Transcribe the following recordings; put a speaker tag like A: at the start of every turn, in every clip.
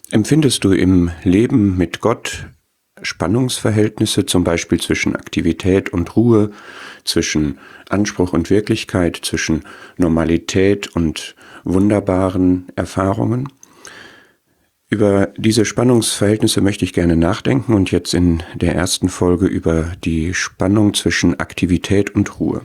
A: Empfindest du im Leben mit Gott Spannungsverhältnisse, zum Beispiel zwischen Aktivität und Ruhe, zwischen Anspruch und Wirklichkeit, zwischen Normalität und wunderbaren Erfahrungen? Über diese Spannungsverhältnisse möchte ich gerne nachdenken und jetzt in der ersten Folge über die Spannung zwischen Aktivität und Ruhe.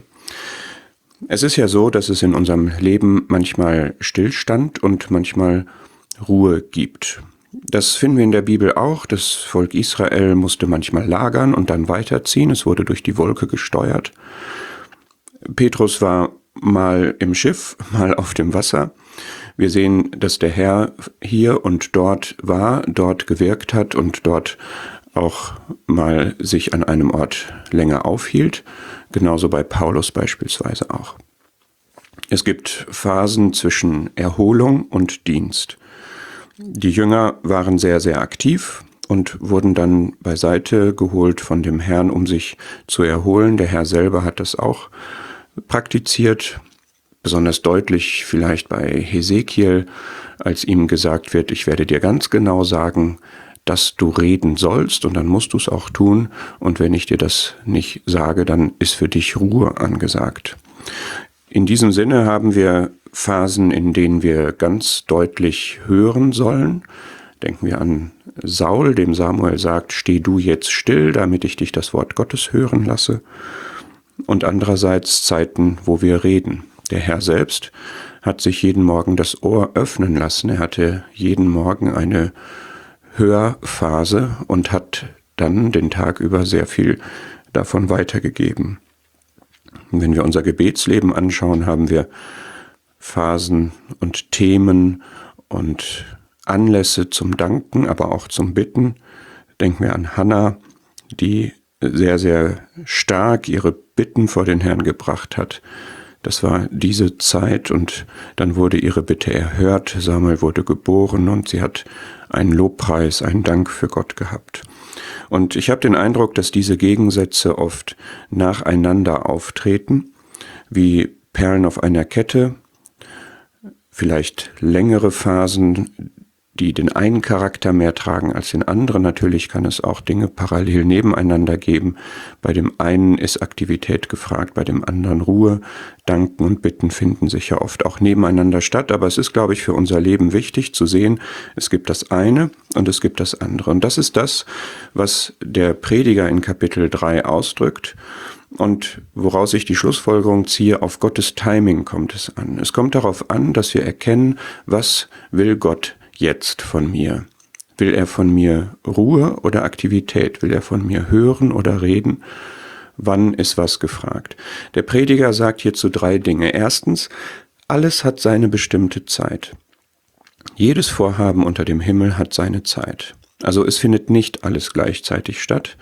A: Es ist ja so, dass es in unserem Leben manchmal Stillstand und manchmal Ruhe gibt. Das finden wir in der Bibel auch. Das Volk Israel musste manchmal lagern und dann weiterziehen. Es wurde durch die Wolke gesteuert. Petrus war mal im Schiff, mal auf dem Wasser. Wir sehen, dass der Herr hier und dort war, dort gewirkt hat und dort auch mal sich an einem Ort länger aufhielt. Genauso bei Paulus beispielsweise auch. Es gibt Phasen zwischen Erholung und Dienst. Die Jünger waren sehr, sehr aktiv und wurden dann beiseite geholt von dem Herrn, um sich zu erholen. Der Herr selber hat das auch praktiziert, besonders deutlich vielleicht bei Hesekiel, als ihm gesagt wird, ich werde dir ganz genau sagen, dass du reden sollst und dann musst du es auch tun. Und wenn ich dir das nicht sage, dann ist für dich Ruhe angesagt. In diesem Sinne haben wir Phasen, in denen wir ganz deutlich hören sollen. Denken wir an Saul, dem Samuel sagt, steh du jetzt still, damit ich dich das Wort Gottes hören lasse. Und andererseits Zeiten, wo wir reden. Der Herr selbst hat sich jeden Morgen das Ohr öffnen lassen. Er hatte jeden Morgen eine Hörphase und hat dann den Tag über sehr viel davon weitergegeben. Und wenn wir unser Gebetsleben anschauen, haben wir Phasen und Themen und Anlässe zum Danken, aber auch zum Bitten. Denken wir an Hannah, die sehr, sehr stark ihre Bitten vor den Herrn gebracht hat. Das war diese Zeit und dann wurde ihre Bitte erhört. Samuel wurde geboren und sie hat einen Lobpreis, einen Dank für Gott gehabt. Und ich habe den Eindruck, dass diese Gegensätze oft nacheinander auftreten, wie Perlen auf einer Kette, vielleicht längere Phasen, die den einen Charakter mehr tragen als den anderen. Natürlich kann es auch Dinge parallel nebeneinander geben. Bei dem einen ist Aktivität gefragt, bei dem anderen Ruhe. Danken und Bitten finden sich ja oft auch nebeneinander statt. Aber es ist, glaube ich, für unser Leben wichtig zu sehen, es gibt das eine und es gibt das andere. Und das ist das, was der Prediger in Kapitel 3 ausdrückt. Und woraus ich die Schlussfolgerung ziehe, auf Gottes Timing kommt es an. Es kommt darauf an, dass wir erkennen, was will Gott jetzt von mir? Will er von mir Ruhe oder Aktivität? Will er von mir hören oder reden? Wann ist was gefragt? Der Prediger sagt hierzu 3 Dinge. Erstens, alles hat seine bestimmte Zeit. Jedes Vorhaben unter dem Himmel hat seine Zeit. Also es findet nicht alles gleichzeitig statt.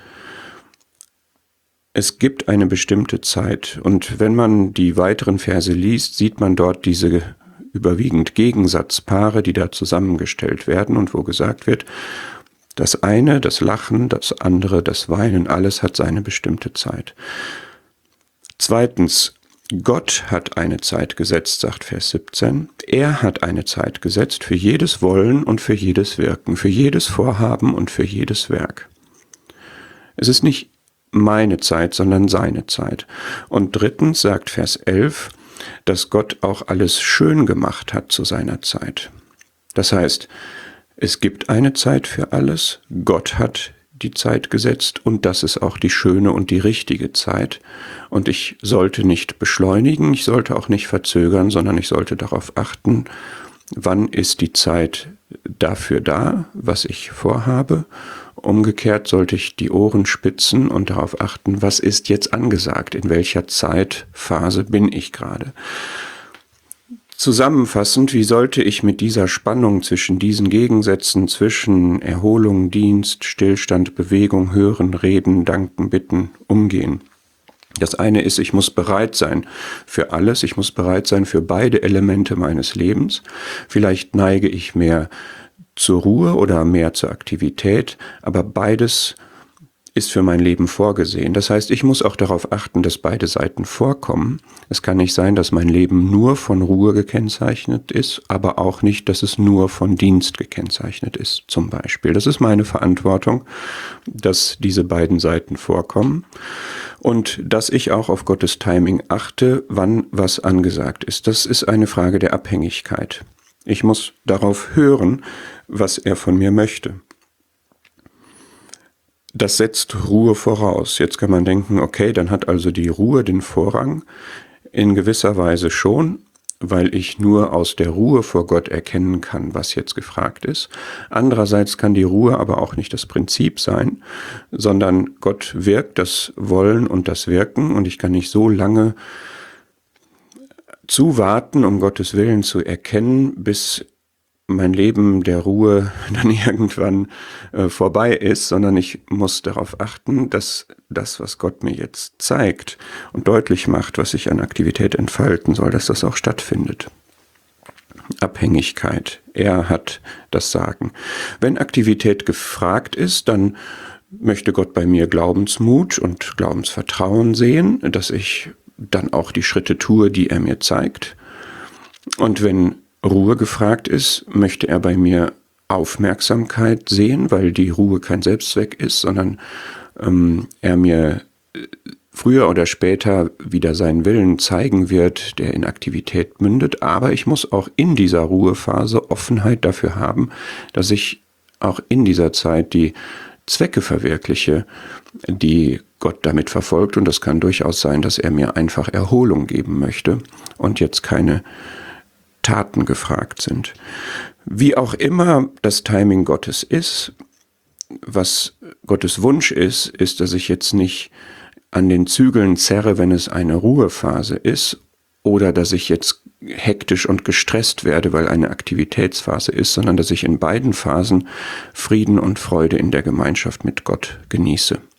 A: Es gibt eine bestimmte Zeit und wenn man die weiteren Verse liest, sieht man dort diese überwiegend Gegensatzpaare, die da zusammengestellt werden und wo gesagt wird, das eine, das Lachen, das andere, das Weinen, alles hat seine bestimmte Zeit. Zweitens, Gott hat eine Zeit gesetzt, sagt Vers 17. Er hat eine Zeit gesetzt für jedes Wollen und für jedes Wirken, für jedes Vorhaben und für jedes Werk. Es ist nicht meine Zeit, sondern seine Zeit. Und drittens sagt Vers 11, dass Gott auch alles schön gemacht hat zu seiner Zeit. Das heißt, es gibt eine Zeit für alles, Gott hat die Zeit gesetzt und das ist auch die schöne und die richtige Zeit. Und ich sollte nicht beschleunigen, ich sollte auch nicht verzögern, sondern ich sollte darauf achten, wann ist die Zeit dafür da, was ich vorhabe. Umgekehrt sollte ich die Ohren spitzen und darauf achten, was ist jetzt angesagt, in welcher Zeitphase bin ich gerade. Zusammenfassend, wie sollte ich mit dieser Spannung zwischen diesen Gegensätzen, zwischen Erholung, Dienst, Stillstand, Bewegung, Hören, Reden, Danken, Bitten umgehen? Das eine ist, ich muss bereit sein für alles, ich muss bereit sein für beide Elemente meines Lebens. Vielleicht neige ich mehr zur Ruhe oder mehr zur Aktivität, aber beides ist für mein Leben vorgesehen. Das heißt, ich muss auch darauf achten, dass beide Seiten vorkommen. Es kann nicht sein, dass mein Leben nur von Ruhe gekennzeichnet ist, aber auch nicht, dass es nur von Dienst gekennzeichnet ist, zum Beispiel. Das ist meine Verantwortung, dass diese beiden Seiten vorkommen und dass ich auch auf Gottes Timing achte, wann was angesagt ist. Das ist eine Frage der Abhängigkeit. Ich muss darauf hören, was er von mir möchte. Das setzt Ruhe voraus. Jetzt kann man denken, okay, dann hat also die Ruhe den Vorrang. In gewisser Weise schon, weil ich nur aus der Ruhe vor Gott erkennen kann, was jetzt gefragt ist. Andererseits kann die Ruhe aber auch nicht das Prinzip sein, sondern Gott wirkt das Wollen und das Wirken und ich kann nicht so lange zuwarten, um Gottes Willen zu erkennen, bis mein Leben der Ruhe dann irgendwann vorbei ist, sondern ich muss darauf achten, dass das, was Gott mir jetzt zeigt und deutlich macht, was ich an Aktivität entfalten soll, dass das auch stattfindet. Abhängigkeit. Er hat das Sagen. Wenn Aktivität gefragt ist, dann möchte Gott bei mir Glaubensmut und Glaubensvertrauen sehen, dass ich dann auch die Schritte tue, die er mir zeigt. Und wenn Ruhe gefragt ist, möchte er bei mir Aufmerksamkeit sehen, weil die Ruhe kein Selbstzweck ist, sondern er mir früher oder später wieder seinen Willen zeigen wird, der in Aktivität mündet. Aber ich muss auch in dieser Ruhephase Offenheit dafür haben, dass ich auch in dieser Zeit die Zwecke verwirkliche, die Gott damit verfolgt. Und das kann durchaus sein, dass er mir einfach Erholung geben möchte und jetzt keine Taten gefragt sind. Wie auch immer das Timing Gottes ist, was Gottes Wunsch ist, dass ich jetzt nicht an den Zügeln zerre, wenn es eine Ruhephase ist, oder dass ich jetzt hektisch und gestresst werde, weil eine Aktivitätsphase ist, sondern dass ich in beiden Phasen Frieden und Freude in der Gemeinschaft mit Gott genieße.